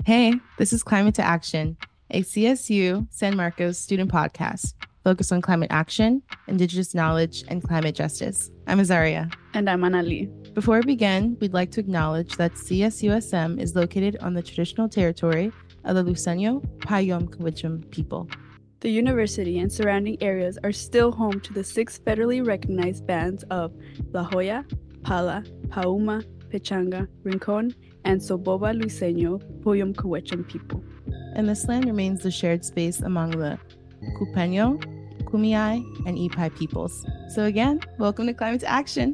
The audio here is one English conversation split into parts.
Hey, this is Climate to Action, a CSU San Marcos student podcast focused on climate action, indigenous knowledge, and climate justice. I'm Azaria. And I'm Anali. Before we begin, we'd like to acknowledge that CSUSM is located on the traditional territory of the Luiseño Payom Kawacham people. The university and surrounding areas are still home to the 6 federally recognized bands of La Joya, Pala, Pauma, Pechanga, Rincon, and Soboba Luiseño Payom Kawacham people. And this land remains the shared space among the Cupeño, Kumeyaay, and Ipai peoples. So again, welcome to Climate to Action.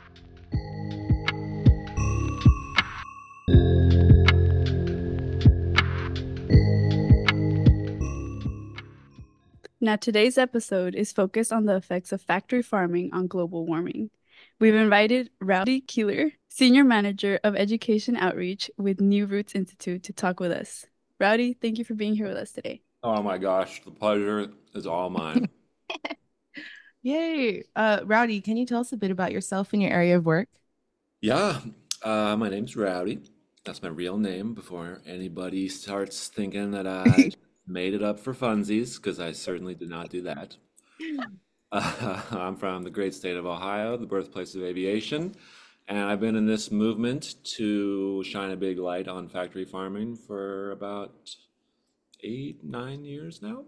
Now, today's episode is focused on the effects of factory farming on global warming. We've invited Rowdy Keeler, Senior Manager of Education Outreach with New Roots Institute, to talk with us. Rowdy, thank you for being here with us today. Oh my gosh, the pleasure is all mine. Yay. Rowdy, can you tell us a bit about yourself and your area of work? Yeah, my name's Rowdy. That's my real name before anybody starts thinking that I made it up for funsies, because I certainly did not do that. I'm from the great state of Ohio, the birthplace of aviation, and I've been in this movement to shine a big light on factory farming for about 8, 9 years now.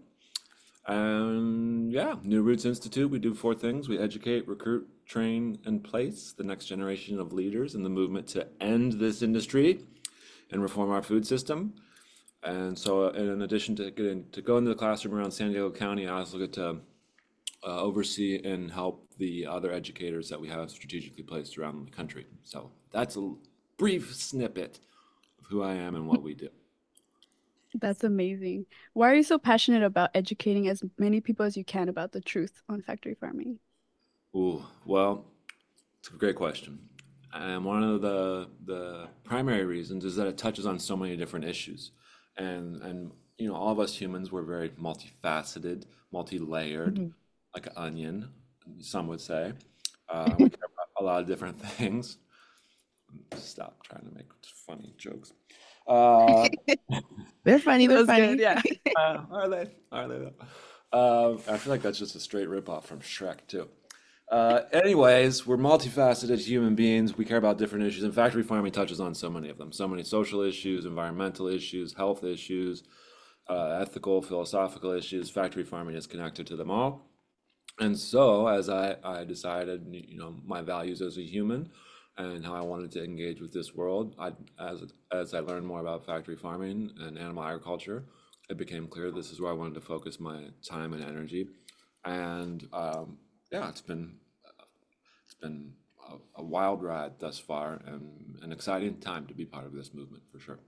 And yeah, New Roots Institute, we do 4 things. We educate, recruit, train, and place the next generation of leaders in the movement to end this industry and reform our food system. And so, in addition to getting to go into the classroom around San Diego County, I also get to oversee and help the other educators that we have strategically placed around the country. So that's a brief snippet of who I am and what we do. That's amazing. Why are you so passionate about educating as many people as you can about the truth on factory farming? Ooh, well, it's a great question. And one of the primary reasons is that it touches on so many different issues. And all of us humans, we're very multifaceted, multi-layered, Mhm. like an onion, some would say. We care about a lot of different things. Stop trying to make funny jokes. Uh, They're funny, That they're was good, funny. yeah. are they? Are they I feel like that's just a straight ripoff from Shrek too. Anyways, we're multifaceted human beings. We care about different issues, and factory farming touches on so many of them. So many social issues, environmental issues, health issues, ethical, philosophical issues. Factory farming is connected to them all. And so, as I decided, my values as a human and how I wanted to engage with this world, as I learned more about factory farming and animal agriculture, it became clear this is where I wanted to focus my time and energy. And yeah, it's been a wild ride thus far, and an exciting time to be part of this movement for sure.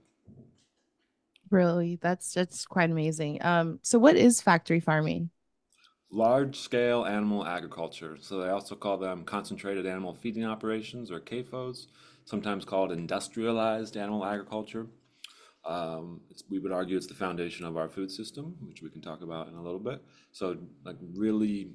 Really, that's quite amazing. So what is factory farming? Large scale animal agriculture. So they also call them concentrated animal feeding operations, or CAFOs, sometimes called industrialized animal agriculture. We would argue it's the foundation of our food system, which we can talk about in a little bit. So, like, really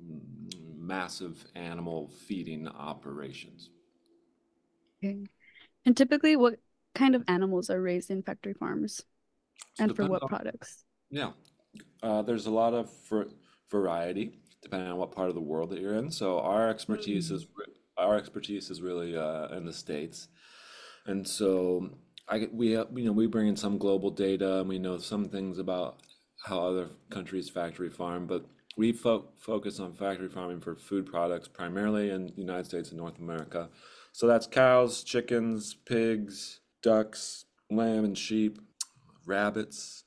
massive animal feeding operations. Okay. And typically, what kind of animals are raised in factory farms So and for depends what on, products? yeah, there's a lot of variety depending on what part of the world that you're in. So Mm. our expertise is really in the States. And so we bring in some global data, and we know some things about how other countries factory farm, but we focus on factory farming for food products primarily in the United States and North America. So that's cows, chickens, pigs, ducks, lamb and sheep, rabbits.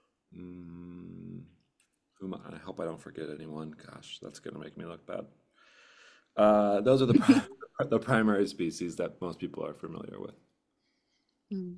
Mm, I hope I don't forget anyone. Gosh, that's gonna make me look bad. Those are the primary species that most people are familiar with. Mm.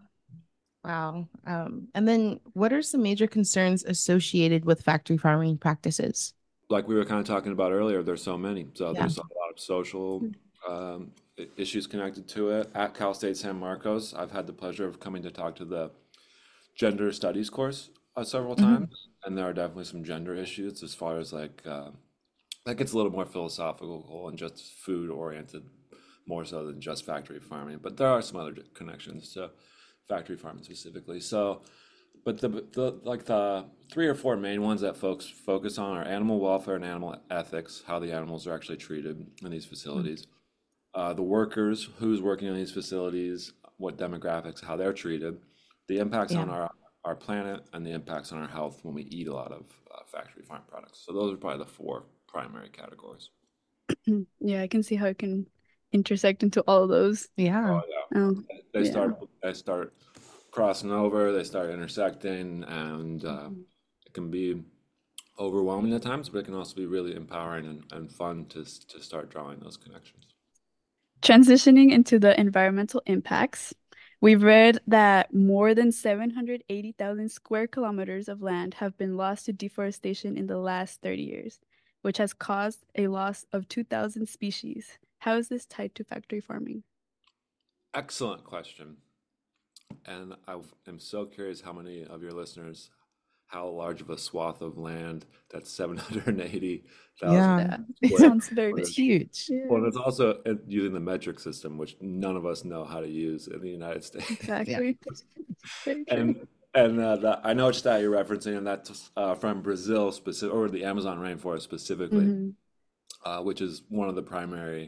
Wow. And then what are some major concerns associated with factory farming practices? Like we were kind of talking about earlier, there's so many. So Yeah. there's a lot of social issues connected to it. At Cal State San Marcos, I've had the pleasure of coming to talk to the gender studies course several Mhm. times, and there are definitely some gender issues as far as like that gets a little more philosophical and just food oriented, more so than just factory farming. But there are some other connections to factory farming specifically. So, but the 3 or 4 main ones that folks focus on are animal welfare and animal ethics, how the animals are actually treated in these facilities. The workers, who's working on these facilities, what demographics, how they're treated, the impacts Yeah. on our planet, and the impacts on our health when we eat a lot of factory farm products. So those are probably the 4 primary categories. Yeah, I can see how it can intersect into all of those. Yeah. Oh yeah, Um, they yeah. start crossing over, they start intersecting, and it can be overwhelming at times, but it can also be really empowering and fun to start drawing those connections. Transitioning into the environmental impacts, we've read that more than 780,000 square kilometers of land have been lost to deforestation in the last 30 years, which has caused a loss of 2,000 species. How is this tied to factory farming? Excellent question. And I am so curious how many of your listeners, how large of a swath of land that's 780,000 Yeah. It square sounds very It's big. huge. Well, Yeah, it's also using the metric system, which none of us know how to use in the United States. Yeah. exactly. Very true. I know which stat you're referencing, and that's from Brazil specific, or the Amazon rainforest specifically, which is one of the primary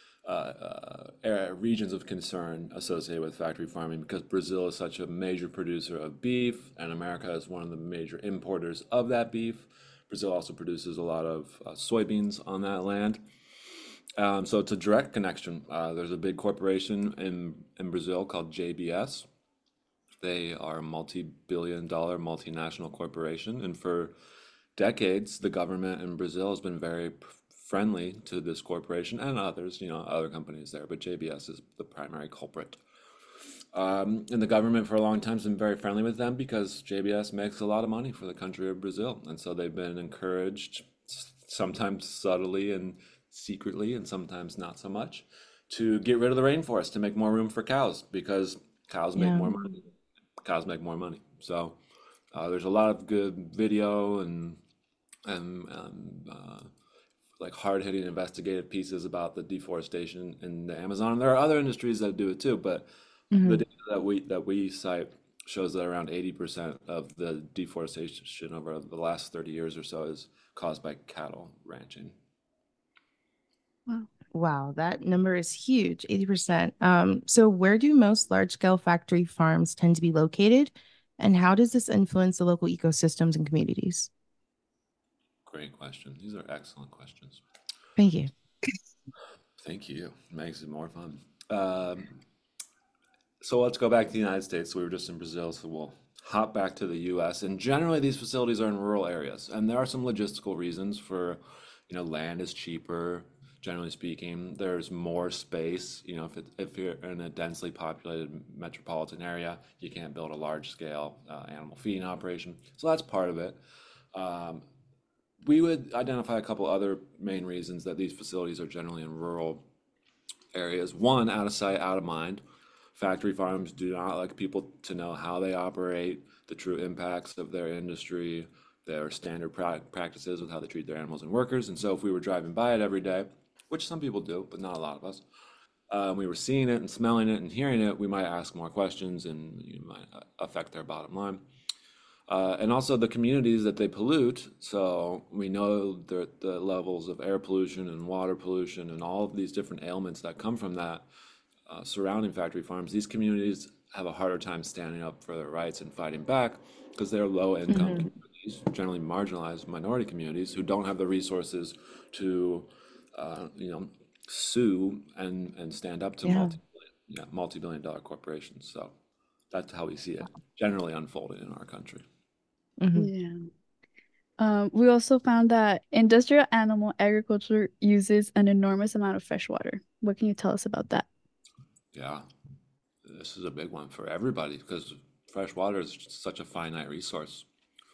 regions of concern associated with factory farming, because Brazil is such a major producer of beef, and America is one of the major importers of that beef. Brazil also produces a lot of soybeans on that land. So it's a direct connection. There's a big corporation in Brazil called JBS. They are a multi-billion-dollar multinational corporation, and for decades, the government in Brazil has been very friendly to this corporation and others, other companies there, but JBS is the primary culprit. And the government for a long time has been very friendly with them because JBS makes a lot of money for the country of Brazil. And so they've been encouraged, sometimes subtly and secretly, and sometimes not so much, to get rid of the rainforest to make more room for cows, because cows make Yeah. more money. Cows make more money. So there's a lot of good video and like hard-hitting investigative pieces about the deforestation in the Amazon. And there are other industries that do it too, but the data that we cite shows that around 80% of the deforestation over the last 30 years or so is caused by cattle ranching. Wow. Wow, that number is huge, 80%. So where do most large-scale factory farms tend to be located, and how does this influence the local ecosystems and communities? Great question. These are excellent questions. Thank you. Thank you. Makes it more fun. So let's go back to the United States. We were just in Brazil, so we'll hop back to the US. And generally, these facilities are in rural areas. And there are some logistical reasons for, land is cheaper, generally speaking. There's more space. If you're in a densely populated metropolitan area, you can't build a large scale animal feeding operation. So that's part of it. We would identify a couple other main reasons that these facilities are generally in rural areas. One, out of sight, out of mind. Factory farms do not like people to know how they operate, the true impacts of their industry, their standard practices with how they treat their animals and workers. And so if we were driving by it every day, which some people do, but not a lot of us, we were seeing it and smelling it and hearing it, we might ask more questions, and you might affect their bottom line. And also the communities that they pollute. So we know the levels of air pollution and water pollution and all of these different ailments that come from that surrounding factory farms. These communities have a harder time standing up for their rights and fighting back because they're low income communities, generally marginalized minority communities who don't have the resources to, sue and stand up to Yeah. multi-billion dollar corporations. So that's how we see it generally unfolding in our country. Yeah. We also found that industrial animal agriculture uses an enormous amount of fresh water. What can you tell us about that? Yeah, this is a big one for everybody because fresh water is just such a finite resource.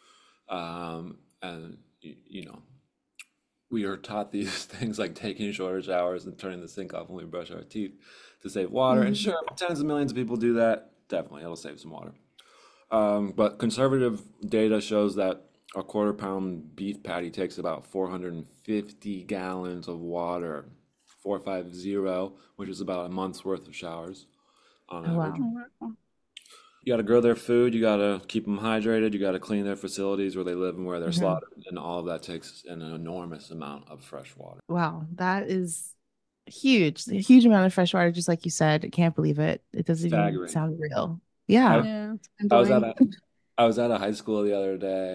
And, we are taught these things like taking shorter showers and turning the sink off when we brush our teeth to save water. And sure, if tens of millions of people do that, definitely it'll save some water. But conservative data shows that a quarter-pound beef patty takes about 450 gallons of water, 450, which is about a month's worth of showers on Oh, average. wow. Oh, wow. You got to grow their food, you got to keep them hydrated, you got to clean their facilities where they live and where they're Mhm. slaughtered, and all of that takes an enormous amount of fresh water. Wow, that is huge. A huge amount of fresh water, just like you said. I can't believe it. It doesn't even Staggering. sound real. Yeah. I, Yeah, it's I was at mind-blowing. I was at a high school the other day,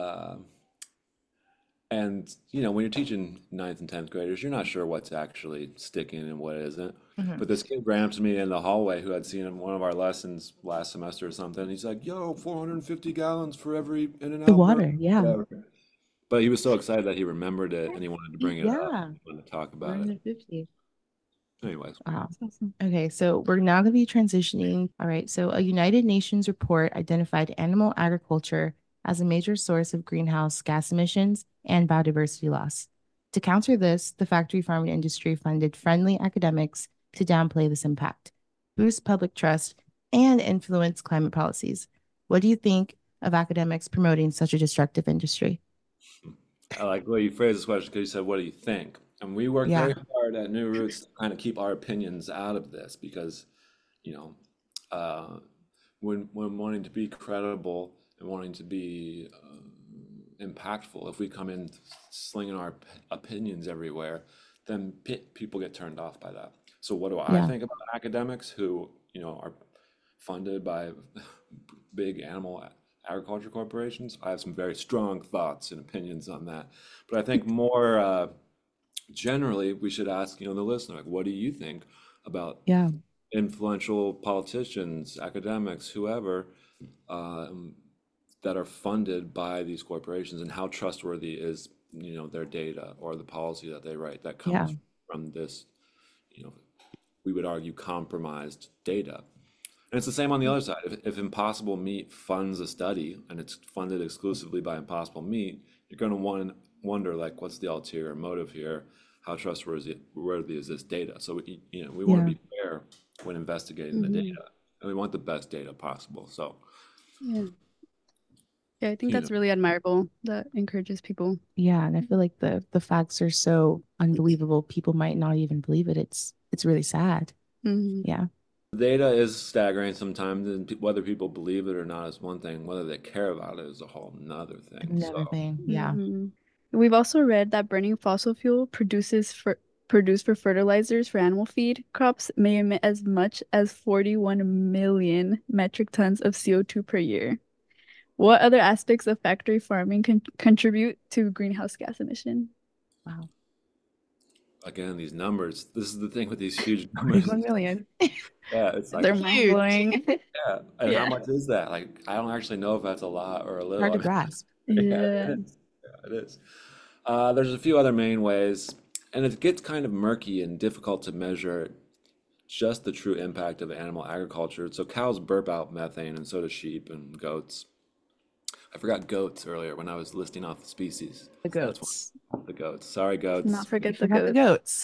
and when you're teaching ninth and tenth graders, you're not sure what's actually sticking and what isn't. Mhm. But this kid ran up to me in the hallway who had seen in one of our lessons last semester or something. He's like, "Yo, 450 gallons for every in and The out burger, water, yeah. whatever." But he was so excited that he remembered it and he wanted to bring it up. Yeah. He wanted to talk about it. 150. Anyways, Wow. That's awesome. Okay, so we're now going to be transitioning. All right, so a United Nations report identified animal agriculture as a major source of greenhouse gas emissions and biodiversity loss. To counter this, the factory farming industry funded friendly academics to downplay this impact, boost public trust, and influence climate policies. What do you think of academics promoting such a destructive industry? I like the way you phrased this question because you said, "What do you think?" And we work Yeah, very hard at New Roots to kind of keep our opinions out of this because, you know, uh, when wanting to be credible and wanting to be impactful, if we come in slinging our opinions everywhere, then people get turned off by that. So what do I yeah, think about academics who, are funded by big animal agriculture corporations? I have some very strong thoughts and opinions on that. But I think more generally, we should ask, the listener, like, what do you think about yeah, influential politicians, academics, whoever, um, that are funded by these corporations, and how trustworthy is, their data or the policy that they write that yeah, comes from this, you know, we would argue compromised data. And it's the same on the other side. If Impossible Meat funds a study and it's funded exclusively by Impossible Meat, you're going to wonder, like, what's the ulterior motive here? How trustworthy is this data? So we want to yeah. be fair when investigating the Hmm. data, and we want the best data possible. So, Yeah. Yeah, I think you know, that's really admirable. That encourages people. Yeah, and I feel like the facts are so unbelievable. People might not even believe it. It's really sad. Hmm. Yeah, the data is staggering sometimes, and whether people believe it or not is one thing. Whether they care about it is a whole nother thing. another So, thing. Yeah. Hmm. We've also read that burning fossil fuel produced for fertilizers for animal feed crops may emit as much as 41 million metric tons of CO2 per year. What other aspects of factory farming contribute to greenhouse gas emission? Wow. again, these numbers. This is the thing with these huge numbers. 41 million. Yeah, it's like, They're Huge. mind-blowing. yeah, and how Yeah. much is that? Like, I don't actually know if that's a lot or a Hard little. to I mean, grasp. yeah, Yeah. it is. Yeah, it is. There's a few other main ways, and it gets kind of murky and difficult to measure just the true impact of animal agriculture. So cows burp out methane, and so do sheep and goats. I forgot goats earlier when I was listing off the species. The So that's goats. one of the goats. Sorry, Not goats. forget the Forgot the goats. goats.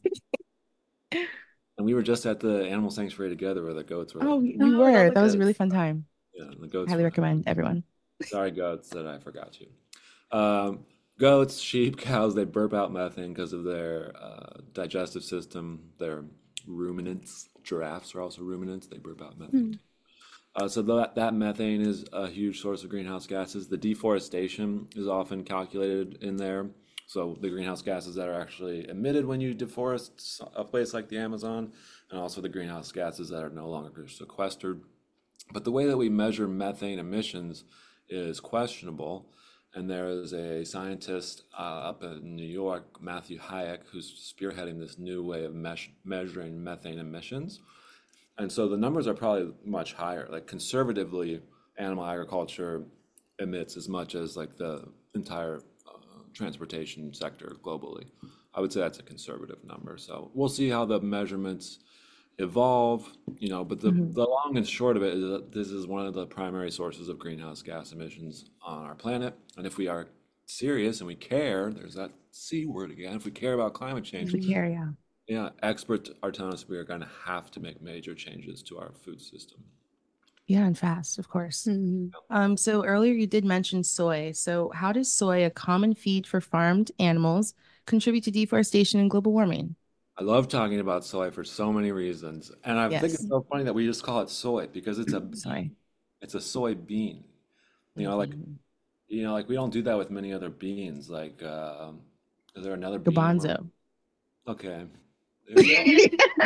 And we were just at the animal sanctuary together where the goats were Oh, like, we Oh, with all were. the That was a really goats. fun time. yeah, and the goats Highly were, recommend everyone. sorry, goats, that I forgot you. Goats, sheep, cows, they burp out methane because of their digestive system. They're ruminants. Giraffes are also ruminants. They burp out methane Hmm. too. So that methane is a huge source of greenhouse gases. The deforestation is often calculated in there. So the greenhouse gases that are actually emitted when you deforest a place like the Amazon, and also the greenhouse gases that are no longer sequestered. But the way that we measure methane emissions is questionable. And there is a scientist up in New York, Matthew Hayek, who's spearheading this new way of measuring methane emissions. And so the numbers are probably much higher. Like conservatively, animal agriculture emits as much as like the entire transportation sector globally. I would say that's a conservative number. So we'll see how the measurements evolve, but the, Mhm. the long and short of it is that this is one of the primary sources of greenhouse gas emissions on our planet. And if we are serious and we care, there's that C word again, if we care about climate If change, we Hmm. care, yeah. yeah, experts are telling us we are going to have to make major changes to our food system. Yeah, and fast, of course. Hmm. So earlier you did mention soy. So how does soy, a common feed for farmed animals, contribute to deforestation and global warming? I love talking about soy for so many reasons. And I think it's Yes. so funny that we just call it soy because it's a Soy. It's a soybean. You know, like Mhm. like we don't do that with many other beans. Like, is there another bean where? Garbanzo. Okay, there we go.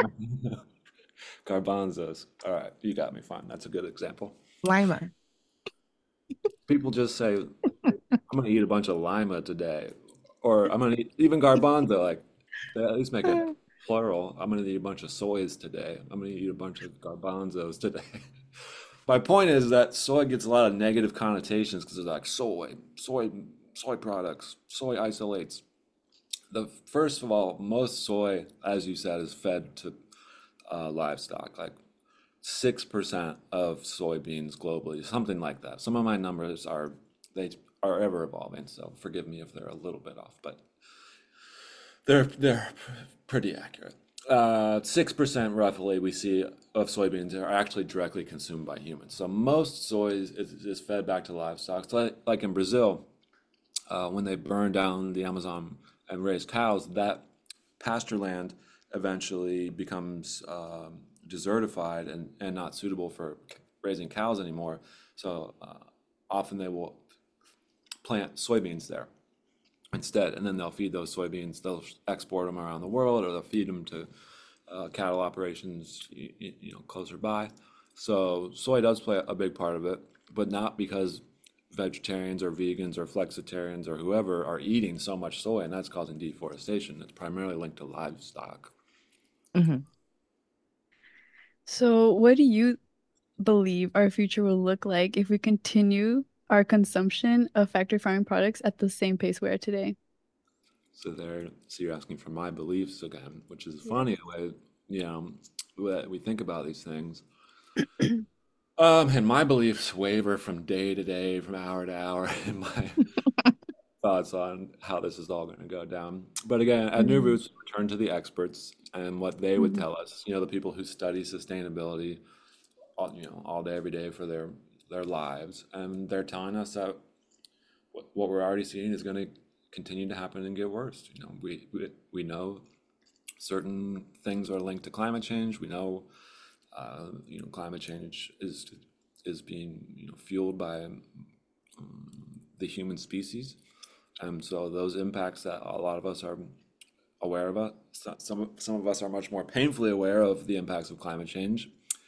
Garbanzos. All right, you got me. Fine. That's a good example. Lima. People just say, "I'm gonna eat a bunch of lima today," or "I'm gonna eat even garbanzo." Like they at least make it plural. I'm gonna eat a bunch of soys today. I'm gonna eat a bunch of garbanzos today. My point is that soy gets a lot of negative connotations because it's like soy products, soy isolates. The first of all, most soy, as you said, is fed to livestock. Like 6% of soybeans globally, something like that. Some of my numbers they are ever evolving, so forgive me if they're a little bit off, but they're pretty accurate. 6% roughly we see of soybeans are actually directly consumed by humans. So most soy is fed back to livestock. So like in Brazil, when they burn down the Amazon and raise cows, that pasture land eventually becomes desertified and not suitable for raising cows anymore. So often they will plant soybeans there instead, and then they'll feed those soybeans. They'll export them around the world, or they'll feed them to cattle operations, closer by. So soy does play a big part of it, but not because vegetarians or vegans or flexitarians or whoever are eating so much soy, and that's causing deforestation. It's primarily linked to livestock. Mhm. So, what do you believe our future will look like if we continue our consumption of factory farming products at the same pace we are today? So you're asking for my beliefs again, which is Yes. funny the way, you know, that we think about these things. And my beliefs waver from day to day, from hour to hour, in my thoughts on how this is all going to go down. But again, at New Mhm. Roots, we turn to the experts and what they would Mhm. tell us. The people who study sustainability, all day, every day for their lives, and they're telling us that what we're already seeing is going to continue to happen and get worse. We know certain things are linked to climate change. We know, climate change is being fueled by the human species, and so those impacts that a lot of us are aware of. Some of us are much more painfully aware of the impacts of climate change.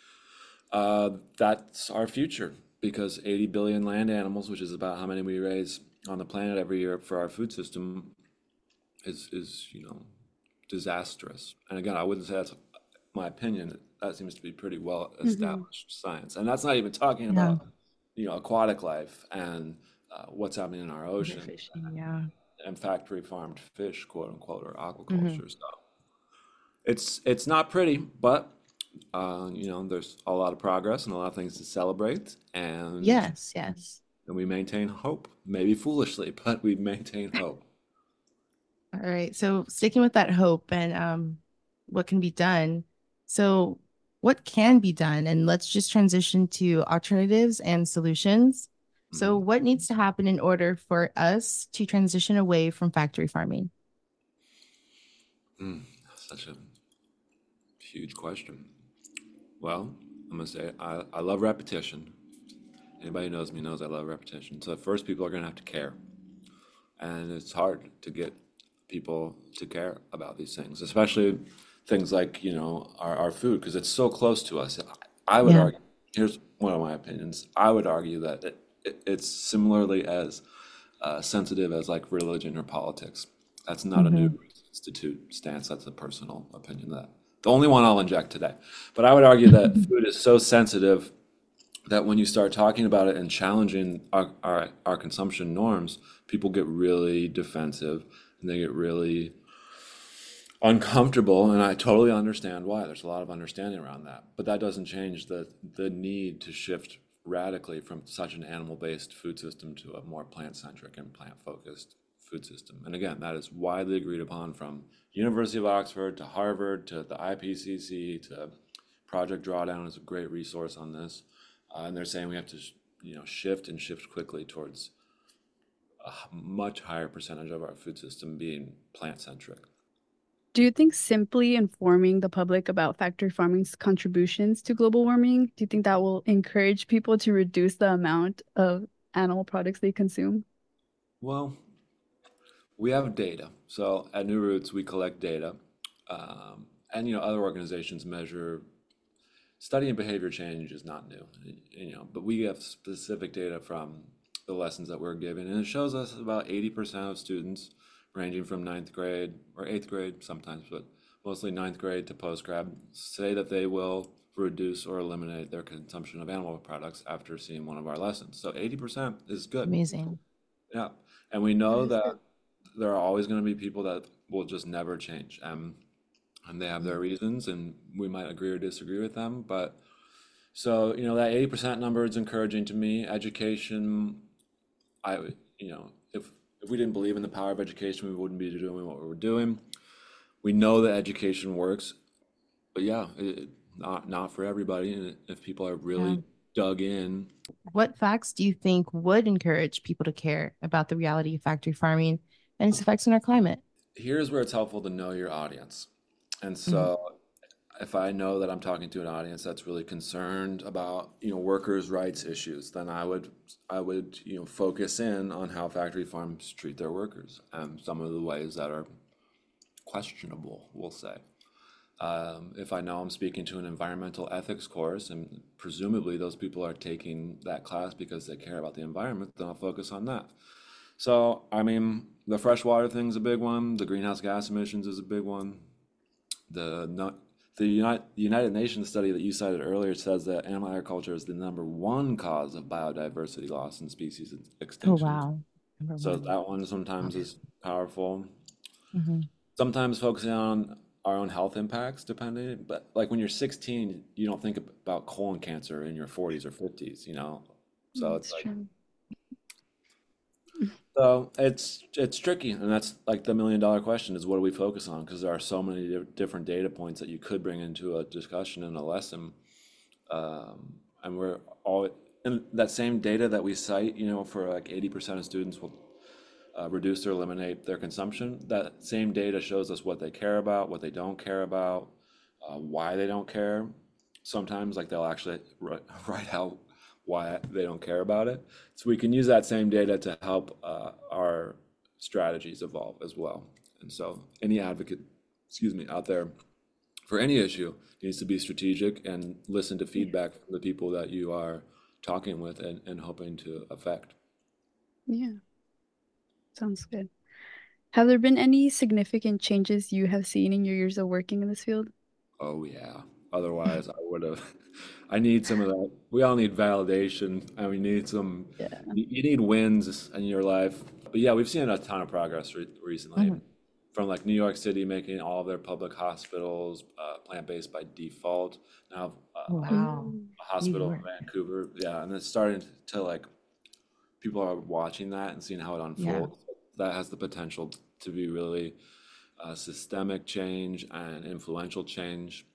That's our future because 80 billion land animals, which is about how many we raise on the planet every year for our food system, is disastrous. And again, I wouldn't say that's my opinion. That seems to be pretty well Mhm. established science, and that's not even talking Yeah. about aquatic life and what's happening in our ocean Overfishing. Yeah. and factory farmed fish, quote unquote, or Hmm. aquaculture. So it's not pretty, but there's a lot of progress and a lot of things to celebrate, Yes. Yes. and we maintain hope, maybe foolishly, but we maintain hope. All right. So sticking with that hope and what can be done. So what can be done? And let's just transition to alternatives and solutions. So Mhm. what needs to happen in order for us to transition away from factory farming? Such a huge question. Well, I'm gonna say I love repetition. Anybody who knows me knows I love repetition. So first, people are gonna have to care, and it's hard to get people to care about these things, especially things like our food because it's so close to us. I would Yeah. argue. Here's one of my opinions. I would argue that it's similarly as sensitive as like religion or politics. That's not a New Hmm. Roots Institute stance. That's a personal opinion that the only one I'll inject today. But I would argue that food is so sensitive that when you start talking about it and challenging our consumption norms, people get really defensive and they get really uncomfortable. And I totally understand why. There's a lot of understanding around that. But that doesn't change the need to shift radically from such an animal-based food system to a more plant-centric and plant-focused food system. And again, that is widely agreed upon from University of Oxford to Harvard to the IPCC to Project Drawdown is a great resource on this. And they're saying we have to, shift and shift quickly towards a much higher percentage of our food system being plant-centric. Do you think simply informing the public about factory farming's contributions to global warming, do you think that will encourage people to reduce the amount of animal products they consume? Well, we have data. So at New Roots, we collect data. And other organizations measure study and behavior change is not new, but we have specific data from the lessons that we're giving, and it shows us about 80% of students ranging from ninth grade or eighth grade sometimes, but mostly ninth grade to post-grad, say that they will reduce or eliminate their consumption of animal products after seeing one of our lessons. So 80% is good. Amazing. Yeah. And we That know is that good. there are always going to be people that will just never change. And they have their reasons, and we might agree or disagree with them. But so, that 80% number is encouraging to me. Education, if we didn't believe in the power of education, we wouldn't be doing what we're doing. We know that education works, but yeah, not for everybody. And if people are Yeah. really dug in, What facts do you think would encourage people to care about the reality of factory farming and its effects on our climate? here's where it's helpful to know your audience. And Mhm. so if I know that I'm talking to an audience that's really concerned about, workers' rights issues, then I would, focus in on how factory farms treat their workers and some of the ways that are questionable, we'll say. If I know I'm speaking to an environmental ethics course, and presumably those people are taking that class because they care about the environment, then I'll focus on that. So, I mean, the freshwater thing's a big one. The greenhouse gas emissions is a big one. The no- the United Nations study that you cited earlier says that animal agriculture is the number one cause of biodiversity loss and species Oh, extinction. wow. Number So one. that one sometimes Okay. is powerful. Mhm. Sometimes focusing on our own health impacts, depending. But like when you're 16, you don't think about colon cancer in your 40s or 50s. So it's It's like true. so it's tricky, and that's like the million-dollar question is what do we focus on? Because there are so many different data points that you could bring into a discussion in a lesson, and we're all and that same data that we cite, for like 80% of students will reduce or eliminate their consumption. That same data shows us what they care about, what they don't care about, why they don't care. Sometimes, like they'll actually write out why they don't care about it. So we can use that same data to help our strategies evolve as well. And so, any advocate, excuse me, out there for any issue needs to be strategic and listen to Yeah. feedback from the people that you are talking with and hoping to affect. Yeah. Sounds good. Have there been any significant changes you have seen in your years of working in this field? Oh yeah. Otherwise, I would have. I need some of that. We all need validation, and we need some. Yeah. You need wins in your life. But yeah, we've seen a ton of progress recently, Mhm. from like New York City making all of their public hospitals plant-based by default. Now, Oh, wow. Mm. a New hospital in York. Vancouver, yeah, and it's starting to like people are watching that and seeing how it Yeah. unfolds. That has the potential to be really systemic change and influential change.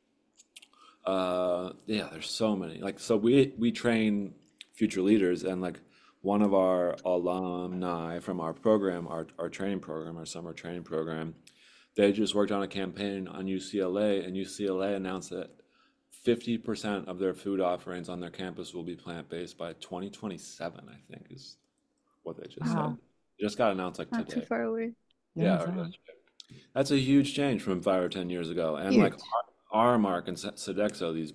Yeah, there's so many. Like, so we train future leaders, and like one of our alumni from our program, our training program, our summer training program, they just worked on a campaign on UCLA, and UCLA announced that 50% of their food offerings on their campus will be plant-based by 2027, I think is what they just said. Wow. Wow. It just got announced like Not too today. far away. Yeah, Yeah, it's out. that's a huge change from 5 or 10 years ago. And like Huge. Aramark and Sodexo, these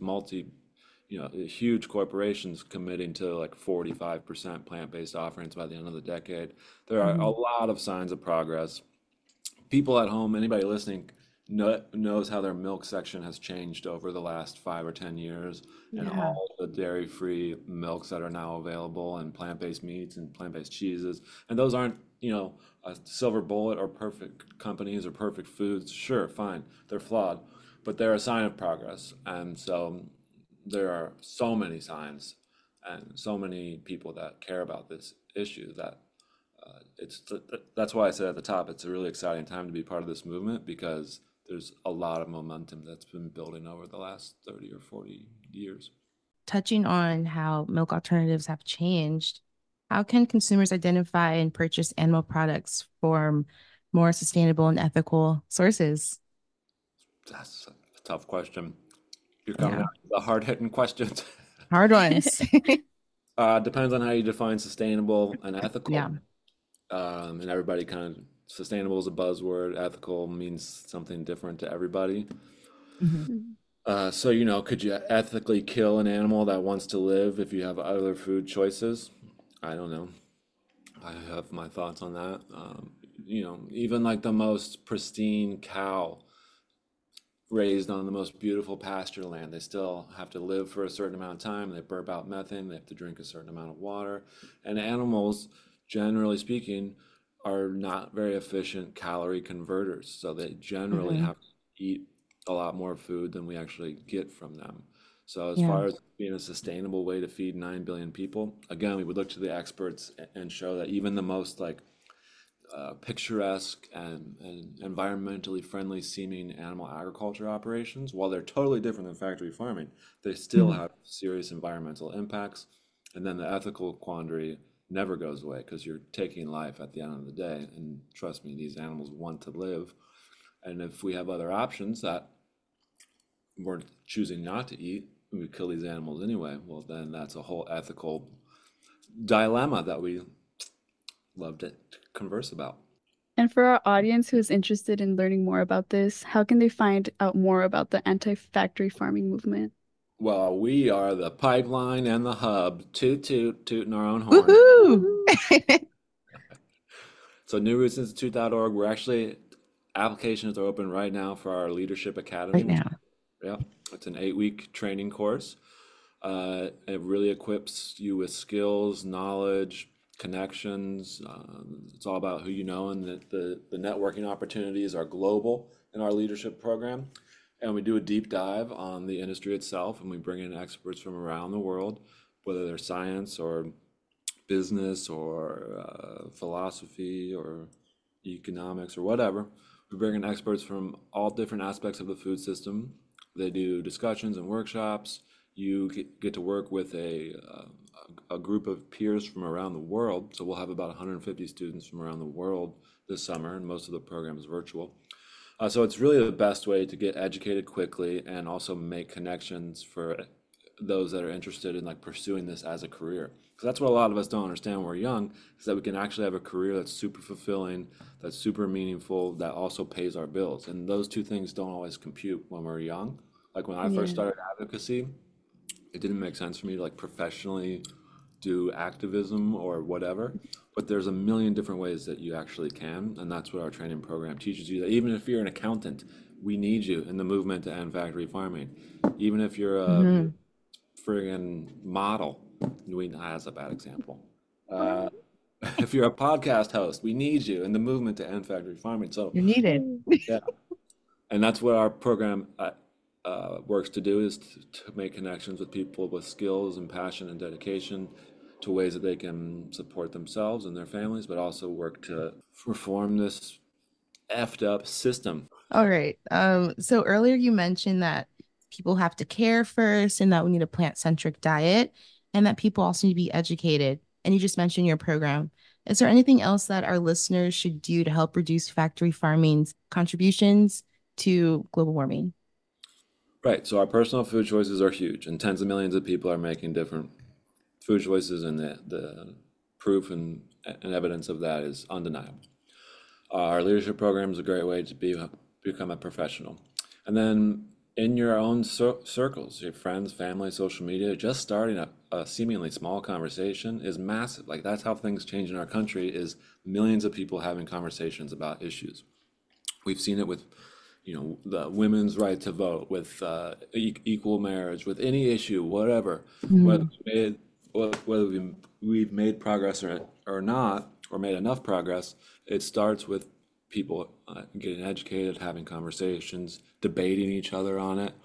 huge corporations committing to like 45% plant-based offerings by the end of the decade. There are a Mhm. lot of signs of progress. People at home, anybody listening, knows how their milk section has changed over the last 5 or 10 years, and Yeah. Yeah. all the dairy-free milks that are now available, and plant-based meats and plant-based cheeses. And those aren't, a silver bullet or perfect companies or perfect foods. Sure, fine, they're flawed, but they're a sign of progress. And so there are so many signs and so many people that care about this issue that that's why I said at the top, it's a really exciting time to be part of this movement because there's a lot of momentum that's been building over the last 30 or 40 years. Touching on how milk alternatives have changed, how can consumers identify and purchase animal products from more sustainable and ethical sources? That's a tough question. You're coming out with the hard-hitting questions. Hard ones. Depends on how you define sustainable and ethical. Yeah. And everybody kind of, sustainable is a buzzword, ethical means something different to everybody. So, could you ethically kill an animal that wants to live if you have other food choices? I don't know. I have my thoughts on that. Even like the most pristine cow raised on the most beautiful pasture land, they still have to live for a certain amount of time. They burp out methane, they have to drink a certain amount of water. And animals, generally speaking, are not very efficient calorie converters. So they generally have to eat a lot more food than we actually get from them. So as far as being a sustainable way to feed 9 billion people, again, we would look to the experts and show that even the most picturesque and environmentally friendly seeming animal agriculture operations, while they're totally different than factory farming, they still have serious environmental impacts. And then the ethical quandary never goes away because you're taking life at the end of the day. And trust me, these animals want to live. And if we have other options that we're choosing not to eat, we kill these animals anyway, well, then that's a whole ethical dilemma that we love to converse about. And for our audience who is interested in learning more about this, how can they find out more about the anti-factory farming movement? Well, we are the pipeline and the hub, tooting our own horn. Woohoo! So newrootsinstitute.org, we're actually, applications are open right now for our Leadership Academy. Right now. Yeah, it's an 8-week training course. It really equips you with skills, knowledge, connections. It's all about who you know, and the networking opportunities are global in our leadership program. And we do a deep dive on the industry itself, and we bring in experts from around the world, whether they're science or business or philosophy or economics or whatever. We bring in experts from all different aspects of the food system. They do discussions and workshops. You get to work with a group of peers from around the world. So we'll have about 150 students from around the world this summer, and most of the program is virtual. So it's really the best way to get educated quickly and also make connections for those that are interested in pursuing this as a career. Because that's what a lot of us don't understand when we're young, is that we can actually have a career that's super fulfilling, that's super meaningful, that also pays our bills. And those two things don't always compute when we're young. Like when I first started advocacy, it didn't make sense for me to professionally do activism or whatever, but there's a million different ways that you actually can, and that's what our training program teaches you, that even if you're an accountant, we need you in the movement to end factory farming. Even if you're a friggin' model, that's a bad example. If you're a podcast host, we need you in the movement to end factory farming. So You're needed. yeah, and that's what our program works to do, is to make connections with people with skills and passion and dedication to ways that they can support themselves and their families, but also work to reform this effed up system. All right. So earlier you mentioned that people have to care first, and that we need a plant-centric diet, and that people also need to be educated. And you just mentioned your program. Is there anything else that our listeners should do to help reduce factory farming's contributions to global warming? Right. So our personal food choices are huge, and tens of millions of people are making different food choices, and the proof and evidence of that is undeniable. Our leadership program is a great way to become a professional. And then in your own circles, your friends, family, social media, just starting a seemingly small conversation is massive. That's how things change in our country, is millions of people having conversations about issues. We've seen it with the women's right to vote, with equal marriage, with any issue, whatever, whether we've made progress or not, or made enough progress. It starts with people getting educated, having conversations, debating each other on it.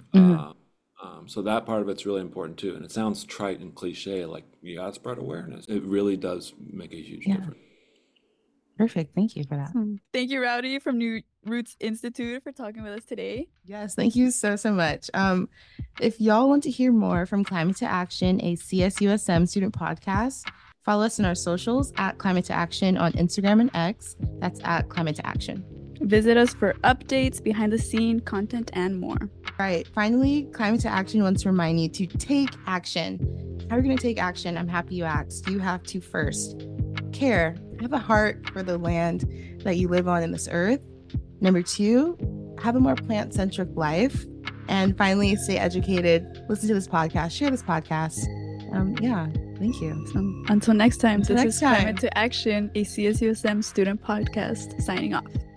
So that part of it's really important too. And it sounds trite and cliche, you gotta spread awareness. It really does make a huge difference. Perfect. Thank you for that. Thank you, Rowdy from New Roots Institute, for talking with us today. Yes, thank you so much. If y'all want to hear more from Climate to Action, a CSUSM student podcast, follow us on our socials at Climate to Action on Instagram and X. That's at Climate to Action. Visit us for updates, behind the scene content, and more. Right. Finally, Climate to Action wants to remind you to take action. How are you going to take action? I'm happy you asked. You have to first care, have a heart for the land that you live on in this earth. Number 2, have a more plant-centric life. And finally, stay educated. Listen to this podcast. Share this podcast. Thank you. So until next time, this is Climate to Action, a CSUSM student podcast, signing off.